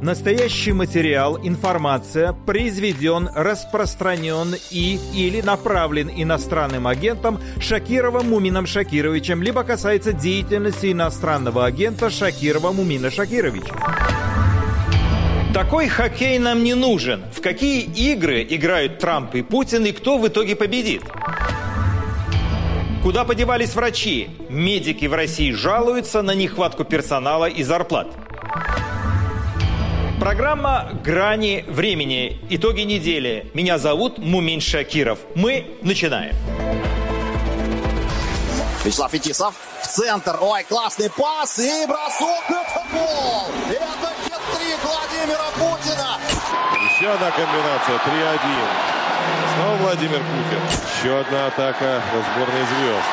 Настоящий материал, информация произведен, распространен или направлен иностранным агентом Шакировым Мумином Шакировичем, либо касается деятельности иностранного агента Шакирова Мумина Шакировича. Такой хоккей нам не нужен. В какие игры играют Трамп и Путин, и кто в итоге победит? Куда подевались врачи? Медики в России жалуются на нехватку персонала и зарплат. Программа «Грани времени». Итоги недели. Меня зовут Мумин Шакиров. Мы начинаем. Вячеслав Фетисов в центр. Ой, классный пас и бросок. Это гол. Это хет-трик Владимира Путина. Еще одна комбинация. 3-1. Снова Владимир Путин. Еще одна атака на сборной звезд.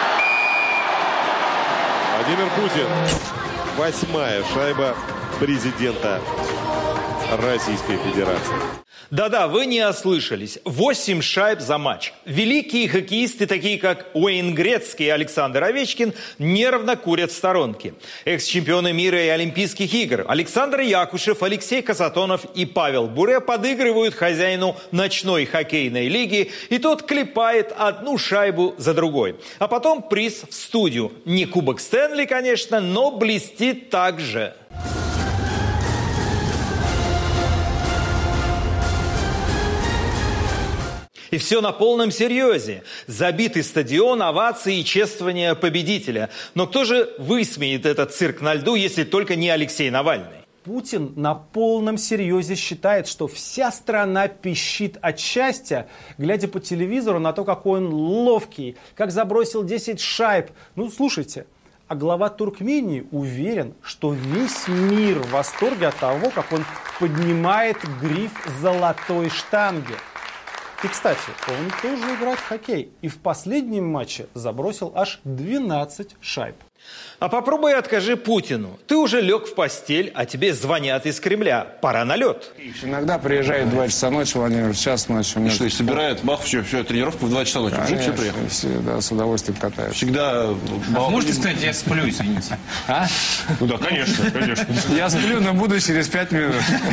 Владимир Путин. 8-я шайба президента Российской Федерации. Да-да, вы не ослышались. 8 шайб за матч. Великие хоккеисты, такие как Уэйн Грецкий и Александр Овечкин, нервно курят в сторонке. Экс-чемпионы мира и Олимпийских игр Александр Якушев, Алексей Касатонов и Павел Буре подыгрывают хозяину ночной хоккейной лиги, и тот клепает одну шайбу за другой. А потом приз в студию. Не Кубок Стэнли, конечно, но блестит так же. И все на полном серьезе. Забитый стадион, овации и чествование победителя. Но кто же высмеет этот цирк на льду, если только не Алексей Навальный? Путин на полном серьезе считает, что вся страна пищит от счастья, глядя по телевизору на то, какой он ловкий, как забросил 10 шайб. Ну, слушайте, а глава Туркмении уверен, что весь мир в восторге от того, как он поднимает гриф золотой штанги. И, кстати, он тоже играет в хоккей. И в последнем матче забросил аж 12 шайб. А попробуй откажи Путину. Ты уже лег в постель, а тебе звонят из Кремля. Пора на лед. Иногда приезжает в 2 часа ночи, Владимир, в час ночи. И что, и собирают Махов, все, тренировку в 2 часа ночи? Уже все приехали? Да, с удовольствием катаются. Всегда... Можете сказать, я сплю, извините? А? Ну да, конечно, конечно. Я сплю, но буду через 5 минут.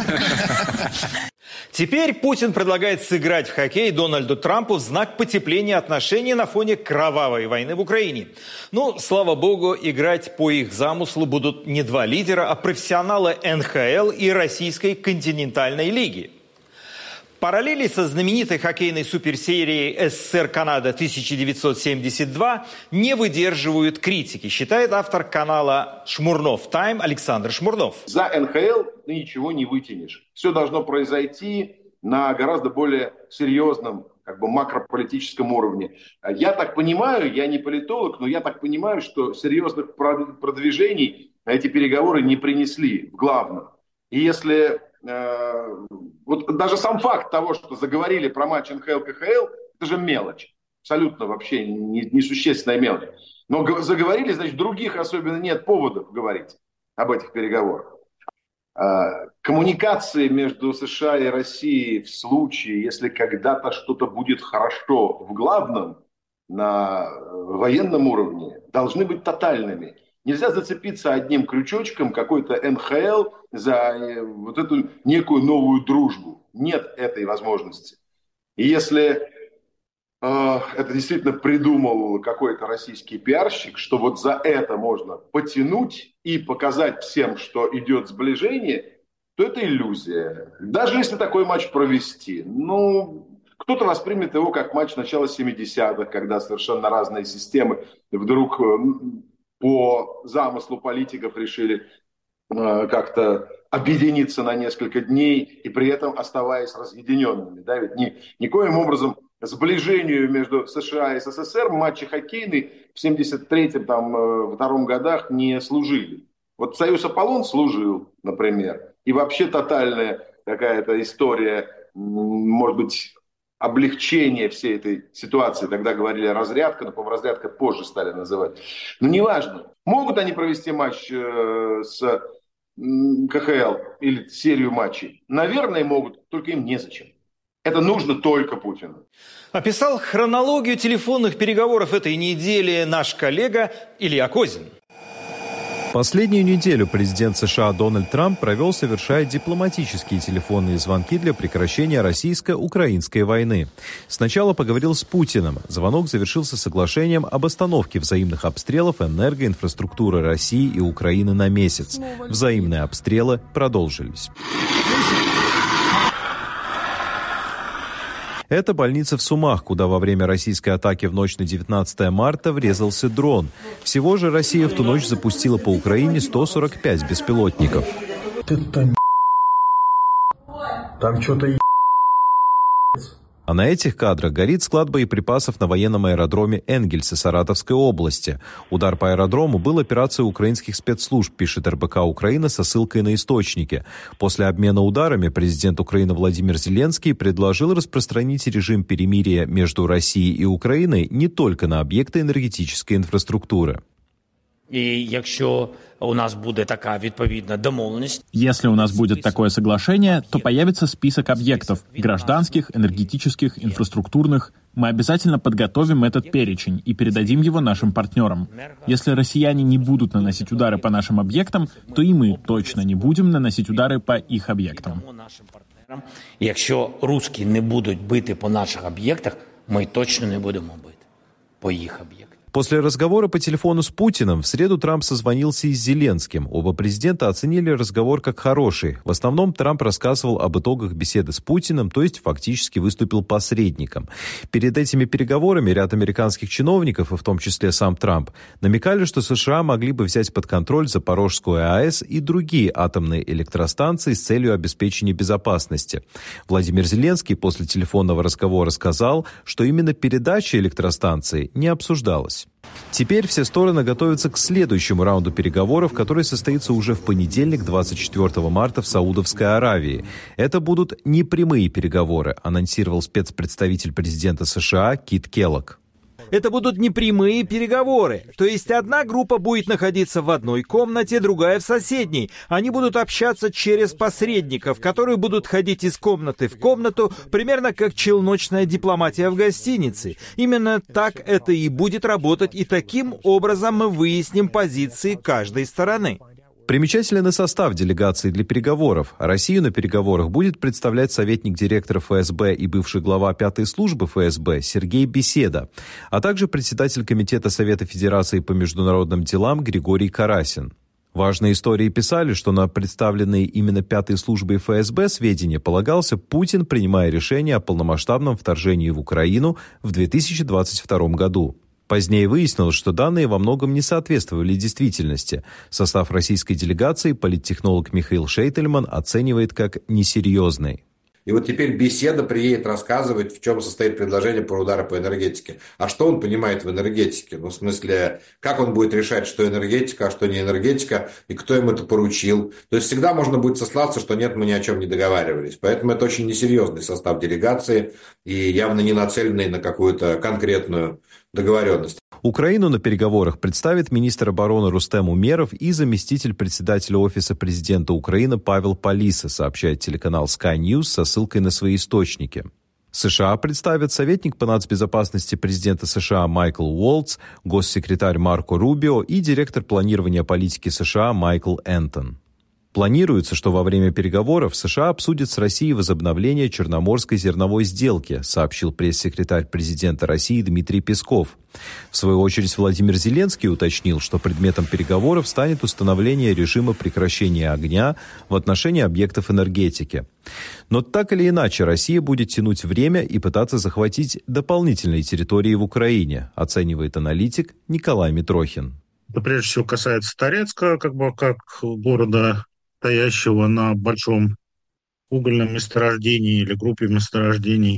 Теперь Путин предлагает сыграть в хоккей Дональду Трампу в знак потепления отношений на фоне кровавой войны в Украине. Ну, слава богу, играть по их замыслу будут не 2 лидера, а профессионалы НХЛ и Российской континентальной лиги. Параллели со знаменитой хоккейной суперсерией СССР-Канада 1972 не выдерживают критики, считает автор канала «Шмурнов Тайм» Александр Шмурнов. За НХЛ ты ничего не вытянешь. Все должно произойти на гораздо более серьезном, макрополитическом уровне. Я так понимаю, я не политолог, но я так понимаю, что серьезных продвижений эти переговоры не принесли в главном. И если... Вот даже сам факт того, что заговорили про матч НХЛ-КХЛ, это же мелочь. Абсолютно вообще несущественная мелочь. Но заговорили, значит, других особенно нет поводов говорить об этих переговорах. Коммуникации между США и Россией в случае, если когда-то что-то будет хорошо в главном, на военном уровне, должны быть тотальными. Нельзя зацепиться одним крючочком какой-то НХЛ за вот эту некую новую дружбу. Нет этой возможности. И если это действительно придумал какой-то российский пиарщик, что вот за это можно потянуть и показать всем, что идет сближение, то это иллюзия. Даже если такой матч провести, кто-то воспримет его как матч начала 70-х, когда совершенно разные системы вдруг... по замыслу политиков решили как-то объединиться на несколько дней и при этом оставаясь разъединенными. Да? Ведь никоим образом сближению между США и СССР матчи хоккейные в 73-м, 2-м годах не служили. Вот Союз Аполлон служил, например. И вообще тотальная какая-то история, может быть, облегчение всей этой ситуации. Тогда говорили разрядка, но, по-моему, разрядка позже стали называть. Но неважно. Могут они провести матч с КХЛ или серию матчей? Наверное, могут, только им незачем. Это нужно только Путину. Описал хронологию телефонных переговоров этой недели наш коллега Илья Козин. Последнюю неделю президент США Дональд Трамп провел, совершая дипломатические телефонные звонки для прекращения российско-украинской войны. Сначала поговорил с Путиным. Звонок завершился соглашением об остановке взаимных обстрелов энергоинфраструктуры России и Украины на месяц. Взаимные обстрелы продолжились. Это больница в Сумах, куда во время российской атаки в ночь на 19 марта врезался дрон. Всего же Россия в ту ночь запустила по Украине 145 беспилотников. Там что-то А на этих кадрах горит склад боеприпасов на военном аэродроме Энгельса Саратовской области. Удар по аэродрому был операцией украинских спецслужб, пишет РБК Украина со ссылкой на источники. После обмена ударами президент Украины Владимир Зеленский предложил распространить режим перемирия между Россией и Украиной не только на объекты энергетической инфраструктуры. И якщо у нас будет такая відповідна домовленность. Если у нас будет такое соглашение, то появится список объектов – гражданских, энергетических, инфраструктурных. Мы обязательно подготовим этот перечень и передадим его нашим партнерам. Если россияне не будут наносить удары по нашим объектам, то и мы точно не будем наносить удары по их объектам. Якщо русські не будуть бити по наших об'єктах, ми точно не будемо бити по їх об'єктах. После разговора по телефону с Путиным в среду Трамп созвонился и с Зеленским. Оба президента оценили разговор как хороший. В основном Трамп рассказывал об итогах беседы с Путиным, то есть фактически выступил посредником. Перед этими переговорами ряд американских чиновников, и в том числе сам Трамп, намекали, что США могли бы взять под контроль Запорожскую АЭС и другие атомные электростанции с целью обеспечения безопасности. Владимир Зеленский после телефонного разговора сказал, что именно передача электростанции не обсуждалась. Теперь все стороны готовятся к следующему раунду переговоров, который состоится уже в понедельник, 24 марта в Саудовской Аравии. Это будут непрямые переговоры, анонсировал спецпредставитель президента США Кит Келлог. Это будут непрямые переговоры. То есть одна группа будет находиться в одной комнате, другая в соседней. Они будут общаться через посредников, которые будут ходить из комнаты в комнату, примерно как челночная дипломатия в гостинице. Именно так это и будет работать, и таким образом мы выясним позиции каждой стороны. Примечателен и состав делегации для переговоров. Россию на переговорах будет представлять советник директора ФСБ и бывший глава 5-й службы ФСБ Сергей Беседа, а также председатель Комитета Совета Федерации по международным делам Григорий Карасин. Важные истории писали, что на представленные именно 5-й службой ФСБ сведения полагался Путин, принимая решение о полномасштабном вторжении в Украину в 2022 году. Позднее выяснилось, что данные во многом не соответствовали действительности. Состав российской делегации политтехнолог Михаил Шейтельман оценивает как несерьезный. И вот теперь Беседа приедет рассказывать, в чем состоит предложение про удары по энергетике. А что он понимает в энергетике? Ну, в смысле, как он будет решать, что энергетика, а что не энергетика, и кто им это поручил. То есть всегда можно будет сослаться, что нет, мы ни о чем не договаривались. Поэтому это очень несерьезный состав делегации и явно не нацеленный на какую-то конкретную договоренность. Украину на переговорах представит министр обороны Рустем Умеров и заместитель председателя Офиса президента Украины Павел Полиса, сообщает телеканал Sky News со ссылкой на свои источники. США представят советник по нацбезопасности президента США Майкл Уолтс, госсекретарь Марко Рубио и директор планирования политики США Майкл Энтон. Планируется, что во время переговоров США обсудят с Россией возобновление Черноморской зерновой сделки, сообщил пресс-секретарь президента России Дмитрий Песков. В свою очередь Владимир Зеленский уточнил, что предметом переговоров станет установление режима прекращения огня в отношении объектов энергетики. Но так или иначе Россия будет тянуть время и пытаться захватить дополнительные территории в Украине, оценивает аналитик Николай Митрохин. Это прежде всего касается Торецка, как города, стоящего на большом угольном месторождении или группе месторождений.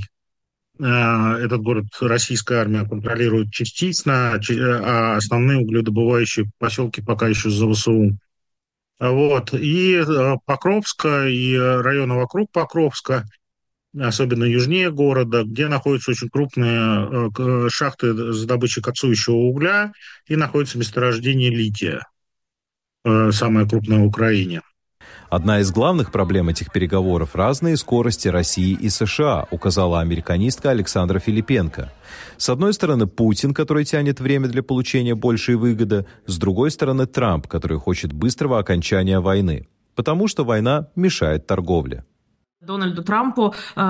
Этот город российская армия контролирует частично, а основные угледобывающие поселки пока еще за ВСУ. Вот. И Покровска, и районы вокруг Покровска, особенно южнее города, где находятся очень крупные шахты с добычей коксующего угля и находится месторождение лития, самое крупное в Украине. Одна из главных проблем этих переговоров – разные скорости России и США, указала американистка Александра Филипенко. С одной стороны, Путин, который тянет время для получения большей выгоды, с другой стороны, Трамп, который хочет быстрого окончания войны, потому что война мешает торговле. Дональду Трампу,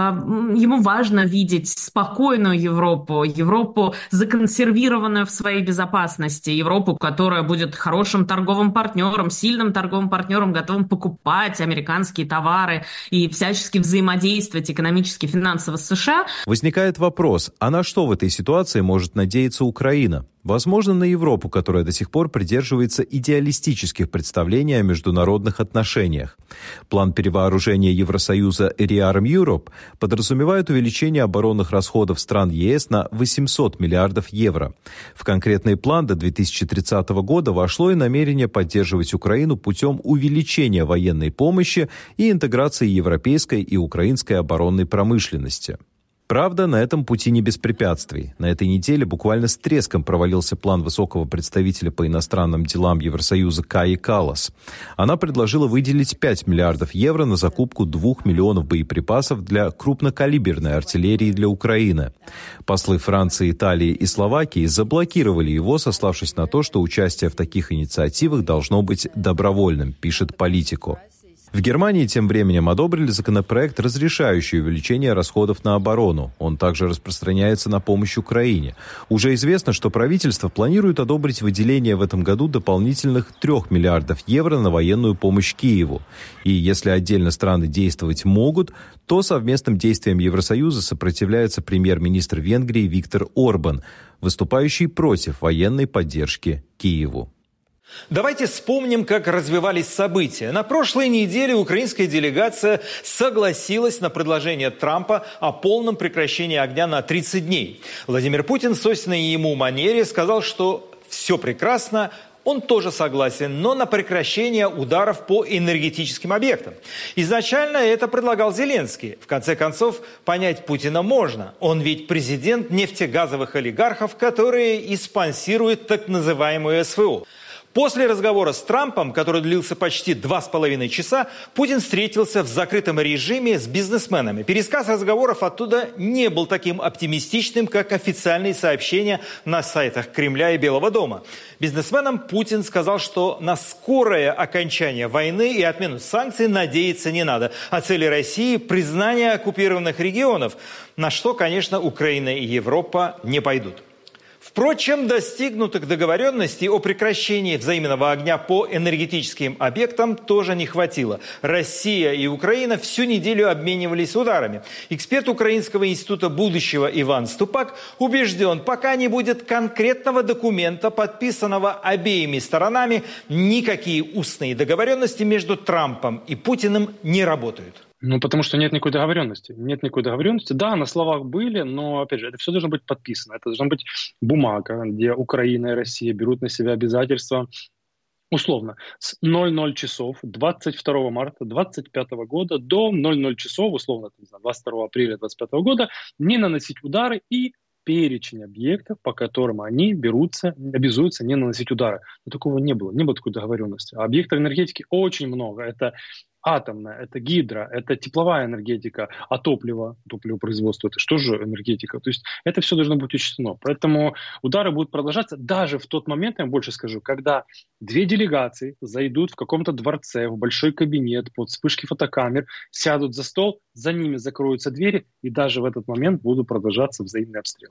ему важно видеть спокойную Европу, Европу, законсервированную в своей безопасности, Европу, которая будет хорошим торговым партнером, сильным торговым партнером, готовым покупать американские товары и всячески взаимодействовать экономически, финансово с США. Возникает вопрос, а на что в этой ситуации может надеяться Украина? Возможно, на Европу, которая до сих пор придерживается идеалистических представлений о международных отношениях. План перевооружения Евросоюза Rearm Europe подразумевает увеличение оборонных расходов стран ЕС на 800 миллиардов евро. В конкретный план до 2030 года вошло и намерение поддерживать Украину путем увеличения военной помощи и интеграции европейской и украинской оборонной промышленности. Правда, на этом пути не без препятствий. На этой неделе буквально с треском провалился план высокого представителя по иностранным делам Евросоюза Каи Каллас. Она предложила выделить 5 миллиардов евро на закупку 2 миллионов боеприпасов для крупнокалиберной артиллерии для Украины. Послы Франции, Италии и Словакии заблокировали его, сославшись на то, что участие в таких инициативах должно быть добровольным, пишет Политико. В Германии тем временем одобрили законопроект, разрешающий увеличение расходов на оборону. Он также распространяется на помощь Украине. Уже известно, что правительство планирует одобрить выделение в этом году дополнительных 3 миллиардов евро на военную помощь Киеву. И если отдельно страны действовать могут, то совместным действиям Евросоюза сопротивляется премьер-министр Венгрии Виктор Орбан, выступающий против военной поддержки Киеву. Давайте вспомним, как развивались события. На прошлой неделе украинская делегация согласилась на предложение Трампа о полном прекращении огня на 30 дней. Владимир Путин в свойственной ему манере сказал, что все прекрасно, он тоже согласен, но на прекращение ударов по энергетическим объектам. Изначально это предлагал Зеленский. В конце концов, понять Путина можно. Он ведь президент нефтегазовых олигархов, которые и спонсируют так называемую СВО. После разговора с Трампом, который длился почти 2,5 часа, Путин встретился в закрытом режиме с бизнесменами. Пересказ разговоров оттуда не был таким оптимистичным, как официальные сообщения на сайтах Кремля и Белого дома. Бизнесменам Путин сказал, что на скорое окончание войны и отмену санкций надеяться не надо. А цели России – признание оккупированных регионов, на что, конечно, Украина и Европа не пойдут. Впрочем, достигнутых договоренностей о прекращении взаимного огня по энергетическим объектам тоже не хватило. Россия и Украина всю неделю обменивались ударами. Эксперт Украинского института будущего Иван Ступак убежден, пока не будет конкретного документа, подписанного обеими сторонами, никакие устные договоренности между Трампом и Путиным не работают. Потому что нет никакой договоренности. Нет никакой договоренности. Да, на словах были, но, опять же, это все должно быть подписано. Это должна быть бумага, где Украина и Россия берут на себя обязательства, условно, с 00 часов 22 марта 2025 года до 00 часов, условно, 22 апреля 2025 года, не наносить удары и перечень объектов, по которым они обязуются не наносить удары. Но такого не было такой договоренности. А объектов энергетики очень много. Это атомная, это гидро, это тепловая энергетика, а топливопроизводство, это что же энергетика? То есть это все должно быть учтено. Поэтому удары будут продолжаться даже в тот момент, я вам больше скажу, когда 2 делегации зайдут в каком-то дворце, в большой кабинет под вспышки фотокамер, сядут за стол, за ними закроются двери, и даже в этот момент будут продолжаться взаимные обстрелы.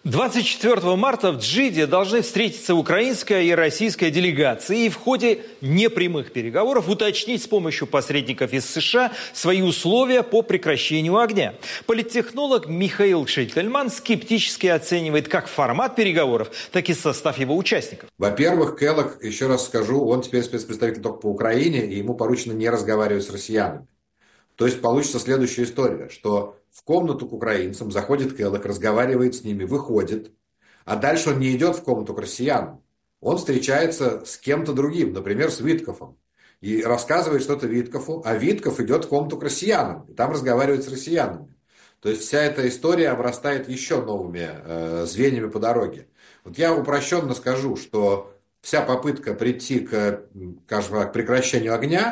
24 марта в Джиде должны встретиться украинская и российская делегации и в ходе непрямых переговоров уточнить с помощью посредников из США свои условия по прекращению огня. Политтехнолог Михаил Шейтельман скептически оценивает как формат переговоров, так и состав его участников. Во-первых, Келлог, еще раз скажу, он теперь спецпредставитель только по Украине, и ему поручено не разговаривать с россиянами. То есть получится следующая история, что в комнату к украинцам заходит Келлог, разговаривает с ними, выходит, а дальше он не идет в комнату к россиянам. Он встречается с кем-то другим, например, с Виткофом, и рассказывает что-то Виткофу, а Виткоф идет в комнату к россиянам, и там разговаривает с россиянами. То есть вся эта история обрастает еще новыми звеньями по дороге. Вот я упрощенно скажу, что вся попытка прийти к, скажем так, прекращению огня,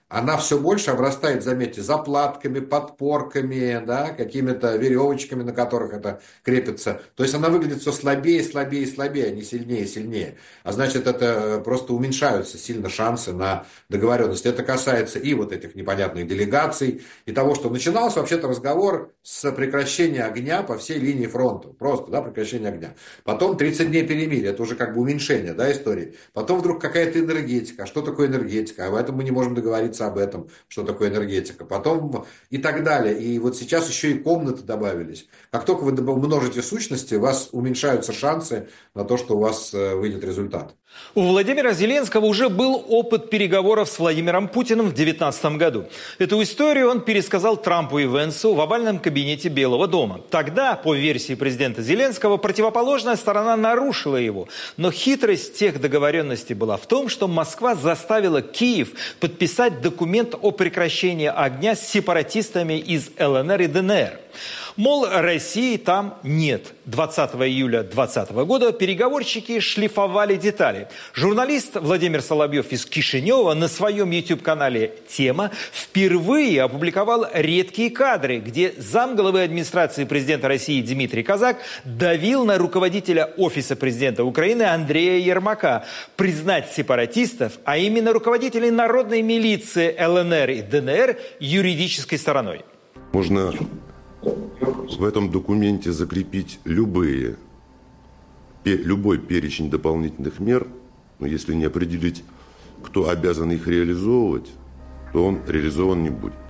она все больше обрастает, заметьте, заплатками, подпорками, да, какими-то веревочками, на которых это крепится. То есть она выглядит все слабее, слабее, слабее, а не сильнее, сильнее. А значит, это просто уменьшаются сильно шансы на договоренность. Это касается и вот этих непонятных делегаций, и того, что начинался вообще-то разговор с прекращения огня по всей линии фронта. Просто, да, прекращение огня. Потом 30 дней перемирия, это уже как бы уменьшение, да, истории. Потом вдруг какая-то энергетика. Что такое энергетика? Об этом мы не можем договориться об этом, что такое энергетика. Потом и так далее. И вот сейчас еще и комнаты добавились. Как только вы множите сущности, у вас уменьшаются шансы на то, что у вас выйдет результат. У Владимира Зеленского уже был опыт переговоров с Владимиром Путиным в 2019 году. Эту историю он пересказал Трампу и Венсу в овальном кабинете Белого дома. Тогда, по версии президента Зеленского, противоположная сторона нарушила его. Но хитрость тех договоренностей была в том, что Москва заставила Киев подписать документ о прекращении огня с сепаратистами из ЛНР и ДНР. Мол, России там нет. 20 июля 2020 года переговорщики шлифовали детали. Журналист Владимир Соловьев из Кишинева на своем YouTube-канале «Тема» впервые опубликовал редкие кадры, где замглавы администрации президента России Дмитрий Казак давил на руководителя Офиса президента Украины Андрея Ермака признать сепаратистов, а именно руководителей народной милиции ЛНР и ДНР, юридической стороной. Можно в этом документе закрепить любой перечень дополнительных мер, но если не определить, кто обязан их реализовывать, то он реализован не будет.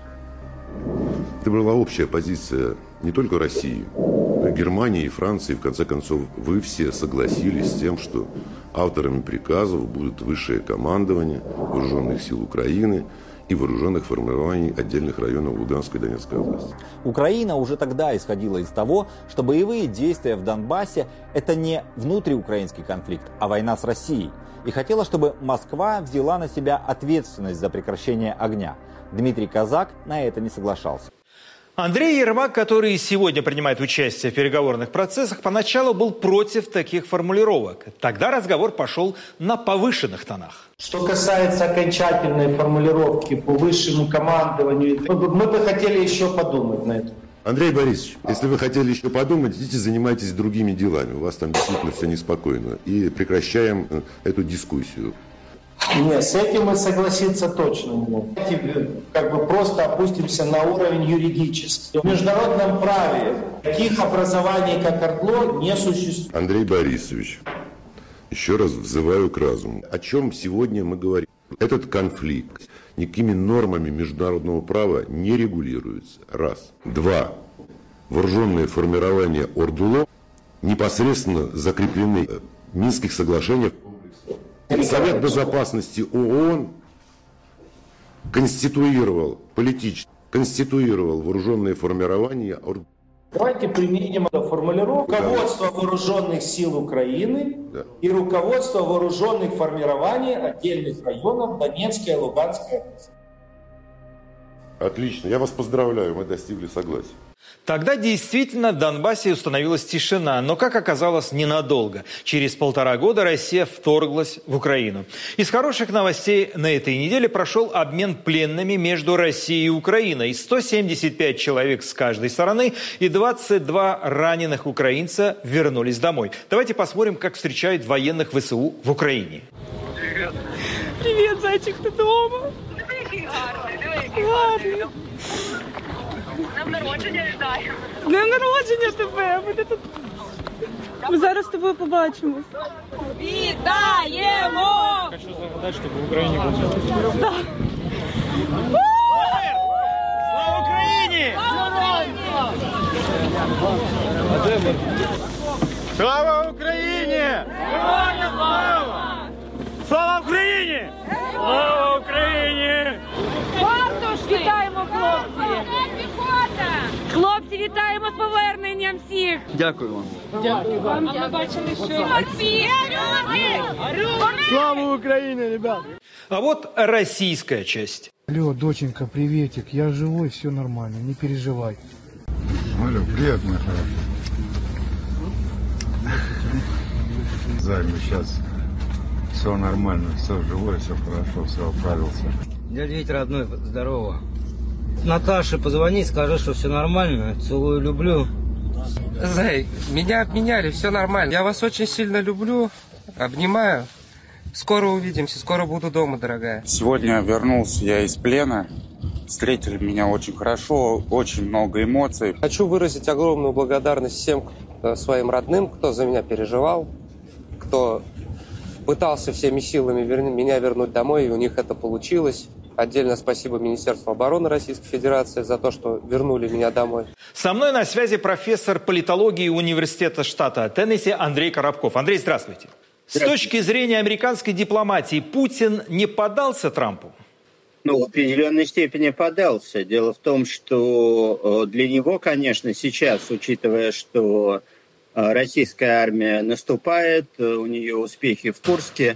Это была общая позиция не только России, но и Германии и Франции. В конце концов, вы все согласились с тем, что авторами приказов будет высшее командование Вооруженных сил Украины и вооруженных формирований отдельных районов Луганской и Донецкой области. Украина уже тогда исходила из того, что боевые действия в Донбассе – это не внутриукраинский конфликт, а война с Россией. И хотела, чтобы Москва взяла на себя ответственность за прекращение огня. Дмитрий Казак на это не соглашался. Андрей Ермак, который сегодня принимает участие в переговорных процессах, поначалу был против таких формулировок. Тогда разговор пошел на повышенных тонах. Что касается окончательной формулировки по высшему командованию, мы бы хотели еще подумать на это. Андрей Борисович, если вы хотели еще подумать, идите занимайтесь другими делами. У вас там действительно все неспокойно. И прекращаем эту дискуссию. Нет, с этим мы согласиться точно не можем. Как бы просто опустимся на уровень юридический. В международном праве таких образований, как ОРДЛО, не существует. Андрей Борисович, еще раз взываю к разуму. О чем сегодня мы говорим? Этот конфликт никакими нормами международного права не регулируется. Раз. Два. Вооруженные формирования ОРДЛО непосредственно закреплены в Минских соглашениях. Совет Безопасности ООН конституировал вооруженные формирования ОРДЛО. Давайте применим эту формулировку. Руководство вооруженных сил Украины и руководство вооруженных формирований отдельных районов Донецкой и Луганской области. Отлично, я вас поздравляю, мы достигли согласия. Тогда действительно в Донбассе установилась тишина, но, как оказалось, ненадолго. Через 1,5 года Россия вторглась в Украину. Из хороших новостей на этой неделе прошел обмен пленными между Россией и Украиной. 175 человек с каждой стороны и 22 раненых украинца вернулись домой. Давайте посмотрим, как встречают военных ВСУ в Украине. Привет. Привет, зайчик, ты дома? Гарний. Днем народження вітаю. З днем народження тебе. Ми зараз з тобою побачимось. Вітаємо! Хочу загадати, щоб в Україні було. Да. Слава Україні! Слава Україні! Героям слава! Слава Україні! Слава Україні! Вітаємо, хлопці! Хлопці, вітаємо з поверненням всіх! Дякую вам. Дякую вам. А ми бачили, що... Слава Украине, ребят! А вот российская часть. Алло, доченька, приветик. Я живой, все нормально, не переживай. Алло, привет, мой хороший. Зай, сейчас все нормально, все живое, все хорошо, все оправился. Дядя Витя, родной, здорово. Наташе позвони, скажи, что все нормально. Целую, люблю. Зай, меня обменяли, все нормально. Я вас очень сильно люблю, обнимаю. Скоро увидимся, скоро буду дома, дорогая. Сегодня вернулся я из плена. Встретили меня очень хорошо, очень много эмоций. Хочу выразить огромную благодарность всем своим родным, кто за меня переживал, кто пытался всеми силами меня вернуть домой, и у них это получилось. Отдельно спасибо Министерству обороны Российской Федерации за то, что вернули меня домой. Со мной на связи профессор политологии Университета штата Теннесси Андрей Коробков. Андрей, здравствуйте. С точки зрения американской дипломатии, Путин не поддался Трампу? Ну, в определенной степени поддался. Дело в том, что для него, конечно, сейчас, учитывая, что российская армия наступает, у нее успехи в Курске,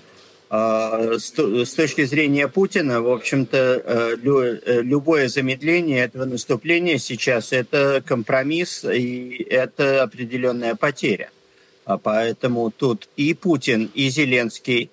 с точки зрения Путина, в общем-то, любое замедление этого наступления сейчас – это компромисс и это определенная потеря. Поэтому тут и Путин, и Зеленский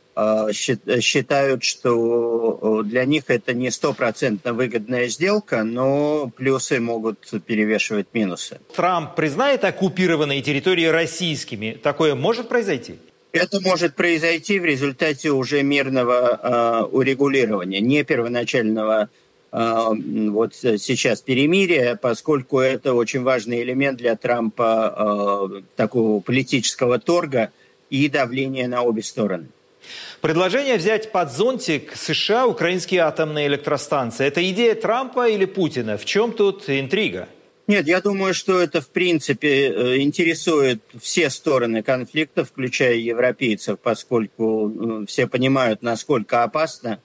считают, что для них это не 100% выгодная сделка, но плюсы могут перевешивать минусы. Трамп признает оккупированные территории российскими. Такое может произойти? Это может произойти в результате уже мирного урегулирования, не первоначального вот сейчас перемирия, поскольку это очень важный элемент для Трампа такого политического торга и давления на обе стороны. Предложение взять под зонтик США украинские атомные электростанции – это идея Трампа или Путина? В чем тут интрига? Нет, я думаю, что это, в принципе, интересует все стороны конфликта, включая европейцев, поскольку все понимают, насколько опасна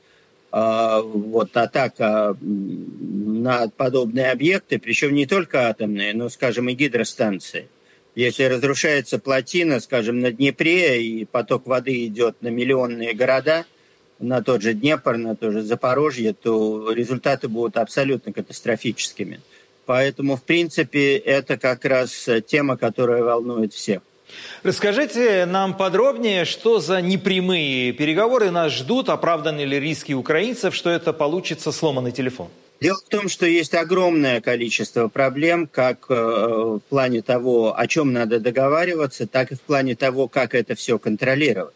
вот атака на подобные объекты, причем не только атомные, но, скажем, и гидростанции. Если разрушается плотина, скажем, на Днепре, и поток воды идет на миллионные города, на тот же Днепр, на то же Запорожье, то результаты будут абсолютно катастрофическими. Поэтому, в принципе, это как раз тема, которая волнует всех. Расскажите нам подробнее, что за непрямые переговоры нас ждут, оправданы ли риски украинцев, что это получится сломанный телефон? Дело в том, что есть огромное количество проблем, как в плане того, о чем надо договариваться, так и в плане того, как это все контролировать.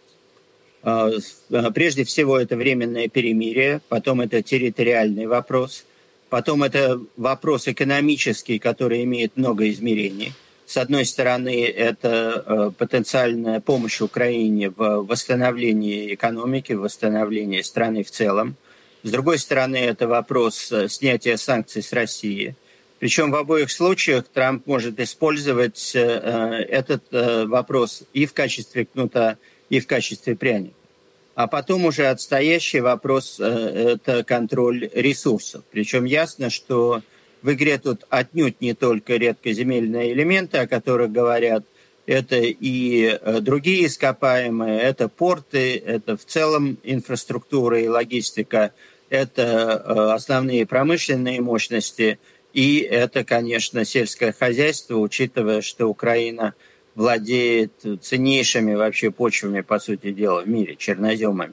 Прежде всего, это временное перемирие, потом это территориальный вопрос, потом это вопрос экономический, который имеет много измерений. С одной стороны, это потенциальная помощь Украине в восстановлении экономики, в восстановлении страны в целом. С другой стороны, это вопрос снятия санкций с России. Причем в обоих случаях Трамп может использовать этот вопрос и в качестве кнута, и в качестве пряника. А потом уже отстоящий вопрос – это контроль ресурсов. Причем ясно, что в игре тут отнюдь не только редкоземельные элементы, о которых говорят, это и другие ископаемые, это порты, это в целом инфраструктура и логистика, это основные промышленные мощности, и это, конечно, сельское хозяйство, учитывая, что Украина владеет ценнейшими вообще почвами, по сути дела, в мире, черноземами.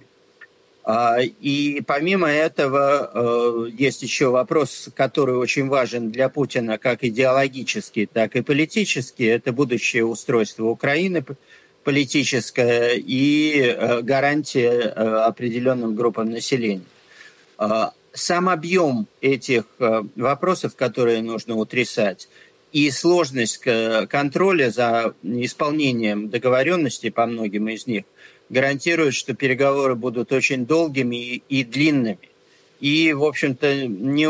И помимо этого есть еще вопрос, который очень важен для Путина как идеологический, так и политический. Это будущее устройство Украины политическое и гарантия определенным группам населения. Сам объем этих вопросов, которые нужно утрясать, и сложность контроля за исполнением договоренностей по многим из них гарантирует, что переговоры будут очень долгими и длинными. И, в общем-то,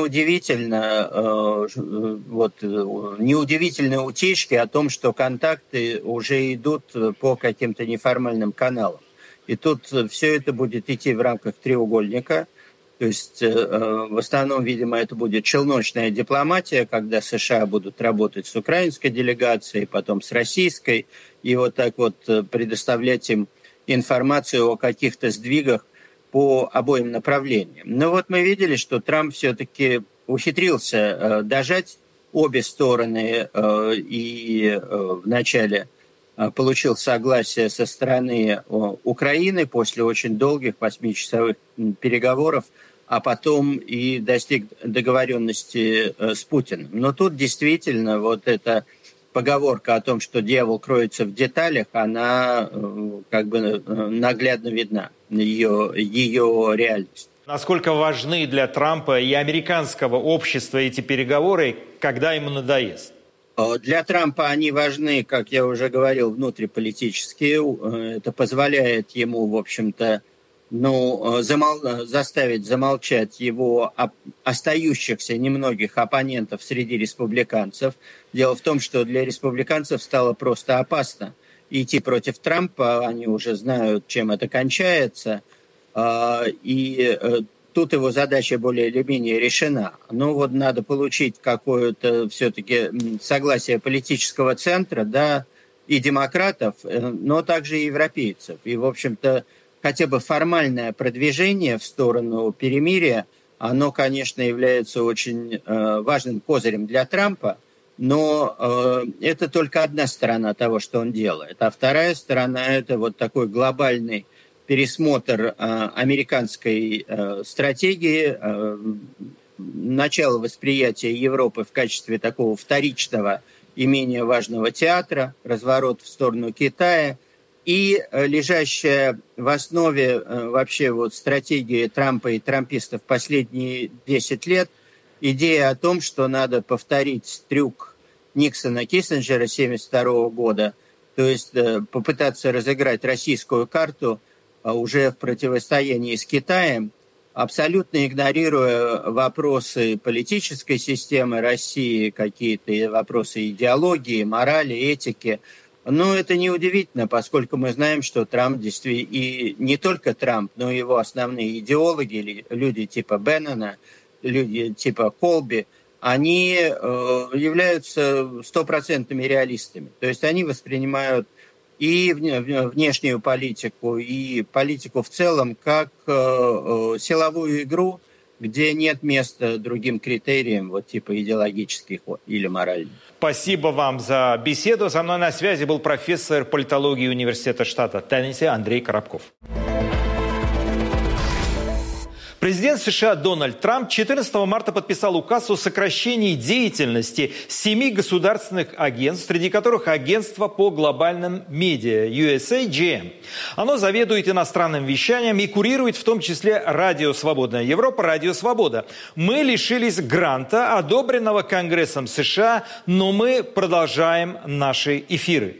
неудивительны утечки о том, что контакты уже идут по каким-то неформальным каналам. И тут все это будет идти в рамках треугольника. То есть, в основном, видимо, это будет челночная дипломатия, когда США будут работать с украинской делегацией, потом с российской, и вот так вот предоставлять им информацию о каких-то сдвигах по обоим направлениям. Но вот мы видели, что Трамп все-таки ухитрился дожать обе стороны и вначале получил согласие со стороны Украины после очень долгих 8-часовых переговоров а потом и достиг договоренности с Путиным. Но тут действительно вот эта поговорка о том, что дьявол кроется в деталях, она как бы наглядно видна, ее реальность. Насколько важны для Трампа и американского общества эти переговоры, когда ему надоест? Для Трампа они важны, как я уже говорил, внутриполитические. Это позволяет ему, в общем-то, заставить замолчать его остающихся немногих оппонентов среди республиканцев. Дело в том, что для республиканцев стало просто опасно идти против Трампа. Они уже знают, чем это кончается. И тут его задача более или менее решена. Но вот надо получить какое-то все-таки согласие политического центра, да, и демократов, но также и европейцев. И, в общем-то, хотя бы формальное продвижение в сторону перемирия, оно, конечно, является очень важным козырем для Трампа, но это только одна сторона того, что он делает. А вторая сторона – это вот такой глобальный пересмотр американской стратегии, начало восприятия Европы в качестве такого вторичного и менее важного театра, разворот в сторону Китая и лежащая в основе вообще вот стратегии Трампа и трампистов последние 10 лет идея о том, что надо повторить трюк Никсона-Киссинджера 1972 года, то есть попытаться разыграть российскую карту уже в противостоянии с Китаем, абсолютно игнорируя вопросы политической системы России, какие-то вопросы идеологии, морали, этики. Но это неудивительно, поскольку мы знаем, что Трамп действительно, и не только Трамп, но и его основные идеологи, люди типа Беннона, люди типа Колби, они являются стопроцентными реалистами. То есть они воспринимают и внешнюю политику, и политику в целом как силовую игру, где нет места другим критериям, вот типа идеологических или моральных. Спасибо вам за беседу. Со мной на связи был профессор политологии Университета штата Теннесси Андрей Коробков. Президент США Дональд Трамп 14 марта подписал указ о сокращении деятельности 7 государственных агентств, среди которых агентство по глобальным медиа USA GM. Оно заведует иностранным вещанием и курирует в том числе Радио Свободная Европа, Радио Свобода. Мы лишились гранта, одобренного Конгрессом США, но мы продолжаем наши эфиры.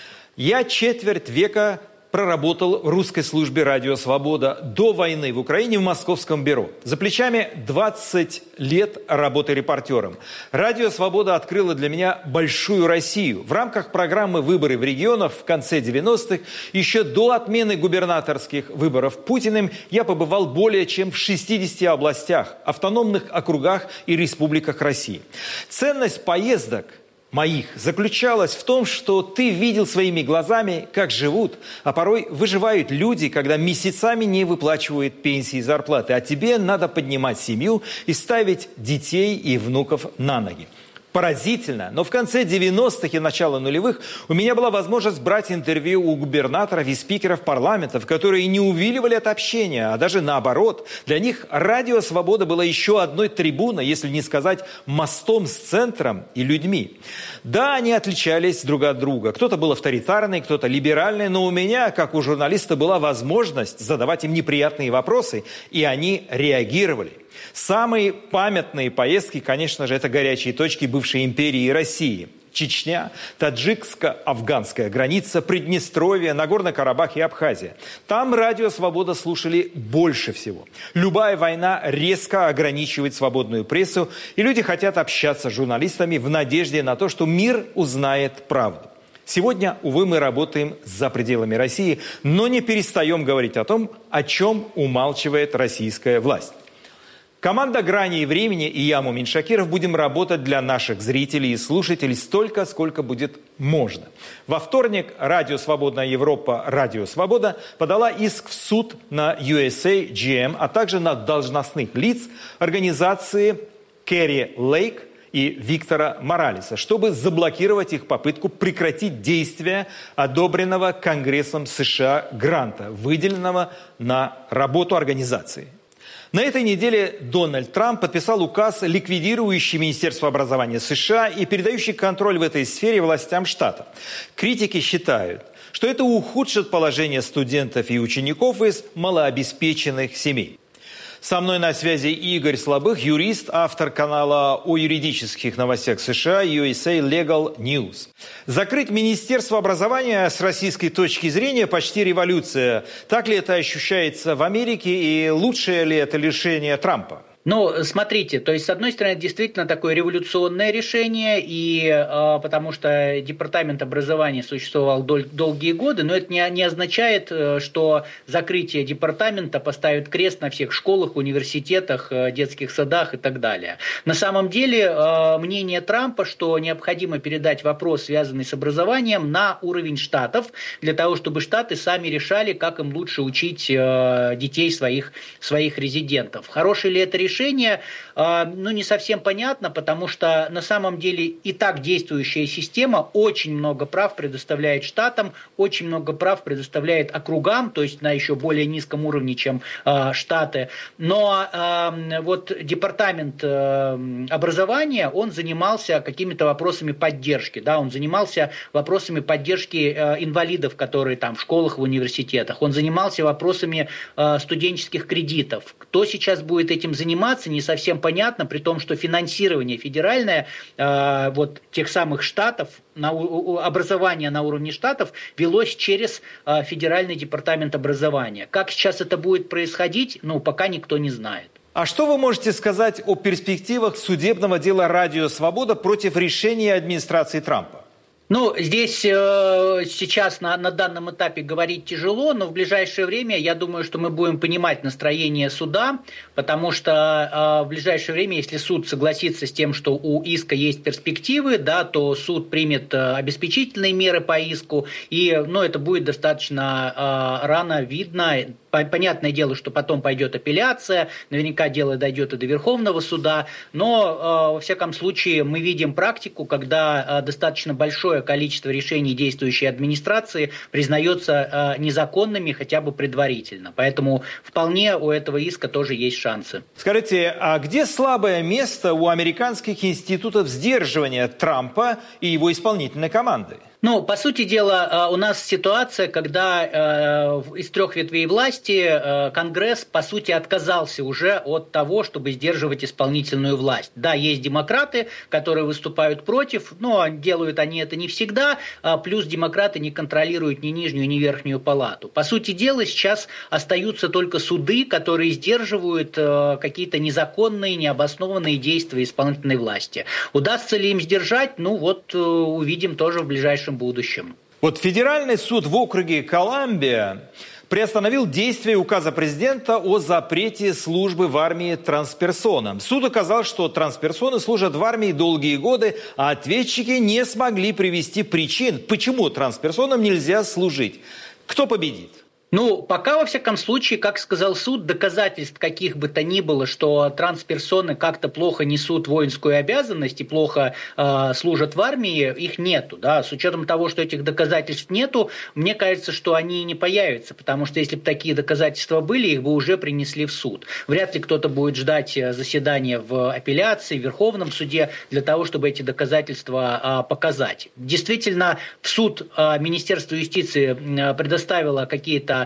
Я четверть века проработал в русской службе «Радио Свобода» до войны в Украине в Московском бюро. За плечами 20 лет работы репортером. «Радио Свобода» открыло для меня большую Россию. В рамках программы «Выборы в регионах» в конце 90-х, еще до отмены губернаторских выборов Путиным, я побывал более чем в 60 областях, автономных округах и республиках России. Ценность поездок моих заключалась в том, что ты видел своими глазами, как живут, а порой выживают люди, когда месяцами не выплачивают пенсии и зарплаты, а тебе надо поднимать семью и ставить детей и внуков на ноги. Поразительно, но в конце 90-х и начало нулевых у меня была возможность брать интервью у губернаторов и спикеров парламентов, которые не увиливали от общения, а даже наоборот. Для них «Радио Свобода» было еще одной трибуной, если не сказать мостом с центром и людьми. Да, они отличались друг от друга. Кто-то был авторитарный, кто-то либеральный, но у меня, как у журналиста, была возможность задавать им неприятные вопросы, и они реагировали. Самые памятные поездки, конечно же, это горячие точки бывшей империи России. Чечня, таджикско-афганская граница, Приднестровье, Нагорный Карабах и Абхазия. Там «Радио Свобода» слушали больше всего. Любая война резко ограничивает свободную прессу, и люди хотят общаться с журналистами в надежде на то, что мир узнает правду. Сегодня, увы, мы работаем за пределами России, но не перестаем говорить о том, о чем умалчивает российская власть. Команда «Грани и времени» и я, Мумин Шакиров, будем работать для наших зрителей и слушателей столько, сколько будет можно. Во вторник Радио Свободная Европа, Радио Свобода подала иск в суд на USA GM, а также на должностных лиц организации Керри Лейк и Виктора Моралеса, чтобы заблокировать их попытку прекратить действие одобренного Конгрессом США гранта, выделенного на работу организации. На этой неделе Дональд Трамп подписал указ, ликвидирующий Министерство образования США и передающий контроль в этой сфере властям штатов. Критики считают, что это ухудшит положение студентов и учеников из малообеспеченных семей. Со мной на связи Игорь Слабых, юрист, автор канала о юридических новостях США USA Legal News. Закрыть Министерство образования с российской точки зрения почти революция. Так ли это ощущается в Америке и лучшее ли это решение Трампа? Ну, смотрите, то есть, с одной стороны, это действительно такое революционное решение, потому что департамент образования существовал долгие годы, но это не означает, что закрытие департамента поставит крест на всех школах, университетах, детских садах и так далее. На самом деле, мнение Трампа, что необходимо передать вопрос, связанный с образованием, на уровень штатов, для того, чтобы штаты сами решали, как им лучше учить детей своих резидентов. Хорошее ли это решение? Не совсем понятно, потому что на самом деле и так действующая система очень много прав предоставляет штатам, очень много прав предоставляет округам, то есть на еще более низком уровне, чем штаты. Но вот департамент образования, он занимался какими-то вопросами поддержки, да, он занимался вопросами поддержки инвалидов, которые там в школах, в университетах, он занимался вопросами студенческих кредитов. Кто сейчас будет этим заниматься, не совсем понятно, при том, что финансирование федеральное вот тех самых штатов, образование на уровне штатов велось через Федеральный департамент образования. Как сейчас это будет происходить, пока никто не знает. А что вы можете сказать о перспективах судебного дела «Радио Свобода» против решения администрации Трампа? Здесь сейчас на данном этапе говорить тяжело, но в ближайшее время я думаю, что мы будем понимать настроение суда, потому что в ближайшее время, если суд согласится с тем, что у иска есть перспективы, да, то суд примет обеспечительные меры по иску, и это будет достаточно рано видно. Понятное дело, что потом пойдет апелляция, наверняка дело дойдет и до Верховного суда, но, во всяком случае, мы видим практику, когда достаточно большое количество решений действующей администрации признается незаконными хотя бы предварительно. Поэтому вполне у этого иска тоже есть шансы. Скажите, а где слабое место у американских институтов сдерживания Трампа и его исполнительной команды? По сути дела, у нас ситуация, когда из трех ветвей власти Конгресс, по сути, отказался уже от того, чтобы сдерживать исполнительную власть. Да, есть демократы, которые выступают против, но делают они это не всегда, плюс демократы не контролируют ни нижнюю, ни верхнюю палату. По сути дела, сейчас остаются только суды, которые сдерживают какие-то незаконные, необоснованные действия исполнительной власти. Удастся ли им сдержать? Увидим тоже в ближайшем будущем. Вот Федеральный суд в округе Колумбия приостановил действие указа президента о запрете службы в армии трансперсонам. Суд указал, что трансперсоны служат в армии долгие годы, а ответчики не смогли привести причин, почему трансперсонам нельзя служить. Кто победит? Пока, во всяком случае, как сказал суд, доказательств каких бы то ни было, что трансперсоны как-то плохо несут воинскую обязанность и плохо служат в армии, их нету. Да? С учетом того, что этих доказательств нету, мне кажется, что они не появятся, потому что если бы такие доказательства были, их бы уже принесли в суд. Вряд ли кто-то будет ждать заседания в апелляции, в Верховном суде для того, чтобы эти доказательства показать. Действительно, в суд Министерство юстиции предоставило какие-то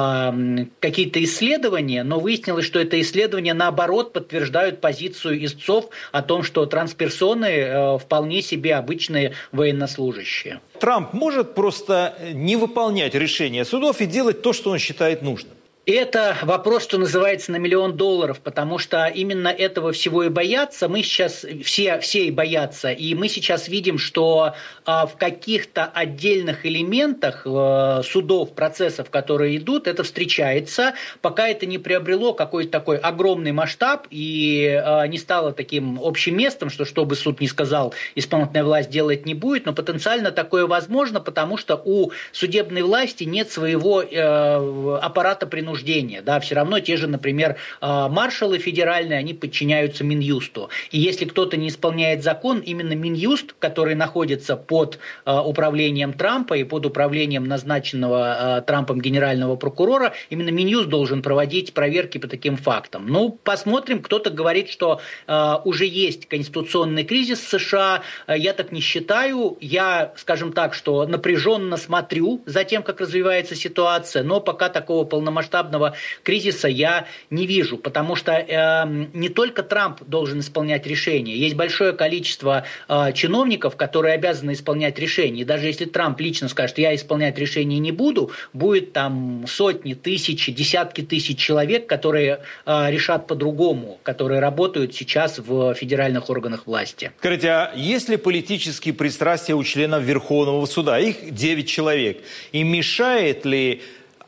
исследования, но выяснилось, что это исследования, наоборот, подтверждают позицию истцов о том, что трансперсоны вполне себе обычные военнослужащие. Трамп может просто не выполнять решения судов и делать то, что он считает нужным? Это вопрос, что называется, на $1 миллион, потому что именно этого всего и боятся. Мы сейчас все и боятся, и мы сейчас видим, что в каких-то отдельных элементах судов, процессов, которые идут, это встречается, пока это не приобрело какой-то такой огромный масштаб и не стало таким общим местом, что бы суд ни сказал, исполнительная власть делать не будет, но потенциально такое возможно, потому что у судебной власти нет своего аппарата принуждения. принуждения. Да, все равно те же, например, маршалы федеральные, они подчиняются Минюсту. И если кто-то не исполняет закон, именно Минюст, который находится под управлением Трампа и под управлением назначенного Трампом генерального прокурора, именно Минюст должен проводить проверки по таким фактам. Ну, посмотрим. Кто-то говорит, что уже есть конституционный кризис в США. Я так не считаю. Я, скажем так, что напряженно смотрю за тем, как развивается ситуация, но пока такого полномасштабного кризиса я не вижу, потому что не только Трамп должен исполнять решения. Есть большое количество чиновников, которые обязаны исполнять решения. И даже если Трамп лично скажет, я исполнять решения не буду, будет там сотни, тысячи, десятки тысяч человек, которые решат по-другому, которые работают сейчас в федеральных органах власти. Скажите, а есть ли политические пристрастия у членов Верховного суда? Их 9 человек. И мешает ли